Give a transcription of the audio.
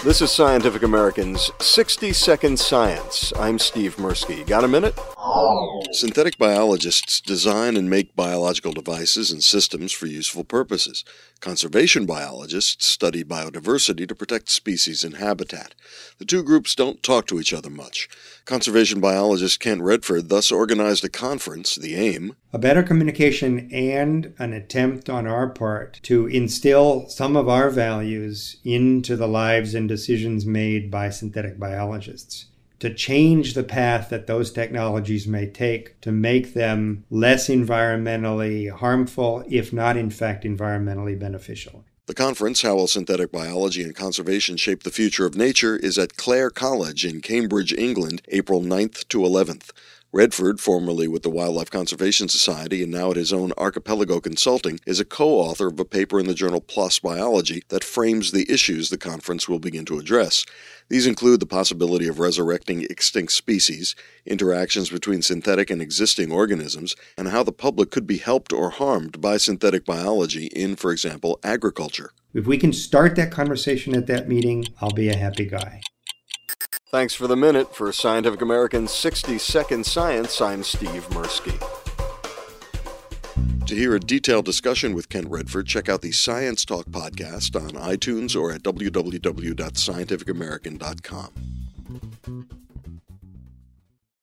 This is Scientific American's 60-Second Science. I'm Steve Mirsky. Got a minute? Synthetic biologists design and make biological devices and systems for useful purposes. Conservation biologists study biodiversity to protect species and habitat. The two groups don't talk to each other much. Conservation biologist Kent Redford thus organized a conference, the AIM, a better communication and an attempt on our part to instill some of our values into the lives and decisions made by synthetic biologists, to change the path that those technologies may take to make them less environmentally harmful, if not in fact environmentally beneficial. The conference, How Will Synthetic Biology and Conservation Shape the Future of Nature, is at Clare College in Cambridge, England, April 9th to 11th. Redford, formerly with the Wildlife Conservation Society and now at his own Archipelago Consulting, is a co-author of a paper in the journal PLOS Biology that frames the issues the conference will begin to address. These include the possibility of resurrecting extinct species, interactions between synthetic and existing organisms, and how the public could be helped or harmed by synthetic biology in, for example, agriculture. If we can start that conversation at that meeting, I'll be a happy guy. Thanks for the minute. For Scientific American's 60-Second Science, I'm Steve Mirsky. To hear a detailed discussion with Kent Redford, check out the Science Talk podcast on iTunes or at www.scientificamerican.com.